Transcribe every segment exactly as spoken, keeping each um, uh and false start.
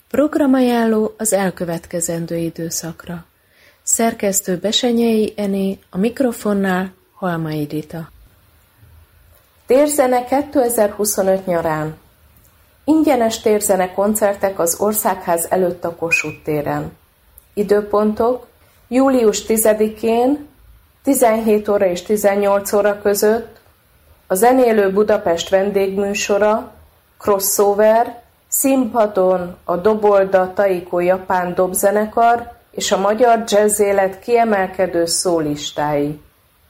Programajánló az elkövetkezendő időszakra. Szerkesztő Besenyei Ené, a mikrofonnál Halmai Rita. Térzene kétezer-huszonöt nyarán. Ingyenes térzene koncertek az Országház előtt a Kossuth téren. Időpontok: július tizedikén tizenhét óra és tizennyolc óra között a Zenélő Budapest vendégműsora, crossover, színpadon a Dobolda Taiko japán dobzenekar és a magyar jazzélet kiemelkedő szólistái.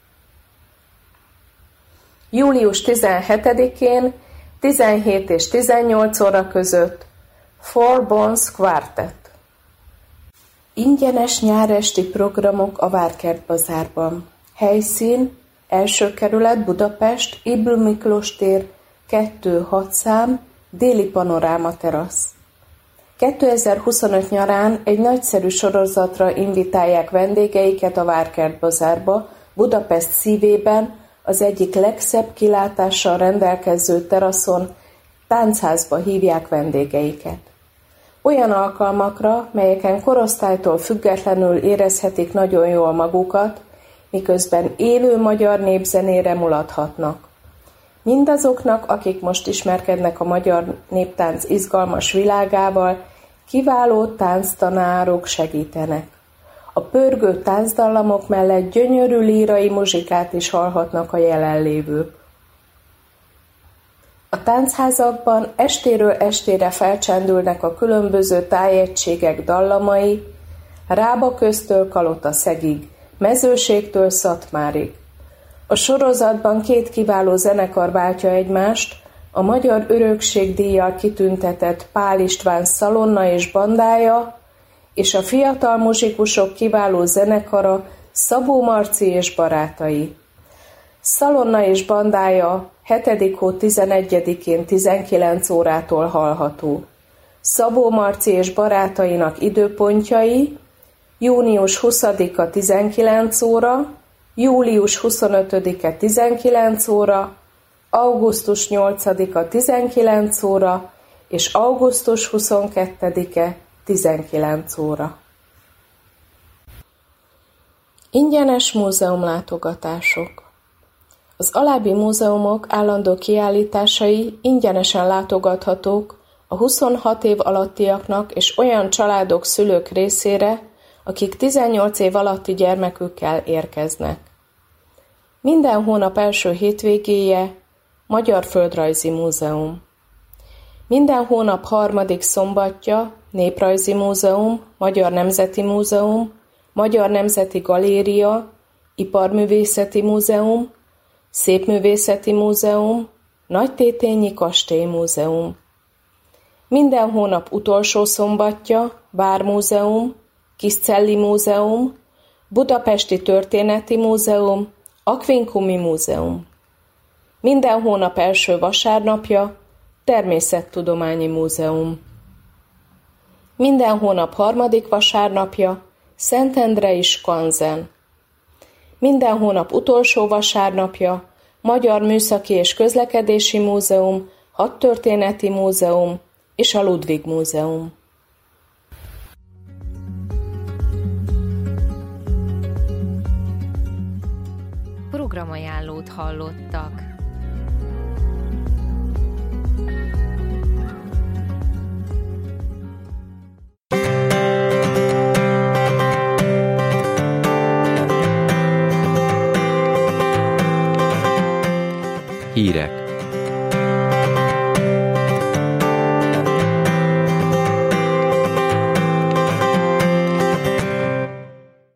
július tizenhetedikén tizenhét és tizennyolc óra között Four Bones Quartet. Ingyenes nyáresti programok a Várkert Bazárban. Helyszín: első kerület, Budapest, Ybl Miklós tér, kettő hat szám, Déli Panoráma terasz. kétezer-huszonöt nyarán egy nagyszerű sorozatra invitálják vendégeiket a Várkert Bazárba, Budapest szívében, az egyik legszebb kilátással rendelkező teraszon, táncházba hívják vendégeiket. Olyan alkalmakra, melyeken korosztálytól függetlenül érezhetik nagyon jól magukat, miközben élő magyar népzenére mulathatnak. Mindazoknak, akik most ismerkednek a magyar néptánc izgalmas világával, kiváló tánctanárok segítenek. A pörgő táncdallamok mellett gyönyörű lírai muzsikát is hallhatnak a jelenlévők. A táncházakban estéről estére felcsendülnek a különböző tájegységek dallamai, Rábaköztől Kalotaszegig, Mezőségtől Szatmárig. A sorozatban két kiváló zenekar váltja egymást, a Magyar Örökség díjjal kitüntetett Pál István Szalonna és bandája, és a fiatal muzsikusok kiváló zenekara Szabó Marci és barátai. Szalonna és bandája hetedik hó tizenegyedikén tizenkilenc órától hallható. Szabó Marci és barátainak időpontjai: június huszadika tizenkilenc óra, július huszonötödike tizenkilenc óra, augusztus nyolcadika tizenkilenc óra és augusztus huszonkettedike tizenkilenc óra. Ingyenes múzeumlátogatások. Az alábbi múzeumok állandó kiállításai ingyenesen látogathatók a huszonhat év alattiaknak és olyan családok, szülők részére, akik tizennyolc év alatti gyermekükkel érkeznek. Minden hónap első hétvégéje Magyar Földrajzi Múzeum. Minden hónap harmadik szombatja Néprajzi Múzeum, Magyar Nemzeti Múzeum, Magyar Nemzeti Galéria, Iparművészeti Múzeum, Szépművészeti Múzeum, Nagytétényi Kastélymúzeum. Minden hónap utolsó szombatja Vármúzeum, Kiscelli Múzeum, Budapesti Történeti Múzeum, Aquincumi Múzeum. Minden hónap első vasárnapja Természettudományi Múzeum. Minden hónap harmadik vasárnapja Szentendrei Skanzen. Minden hónap utolsó vasárnapja Magyar Műszaki és Közlekedési Múzeum, Hadtörténeti Múzeum és a Ludwig Múzeum. Programajánlót hallottak. Hírek.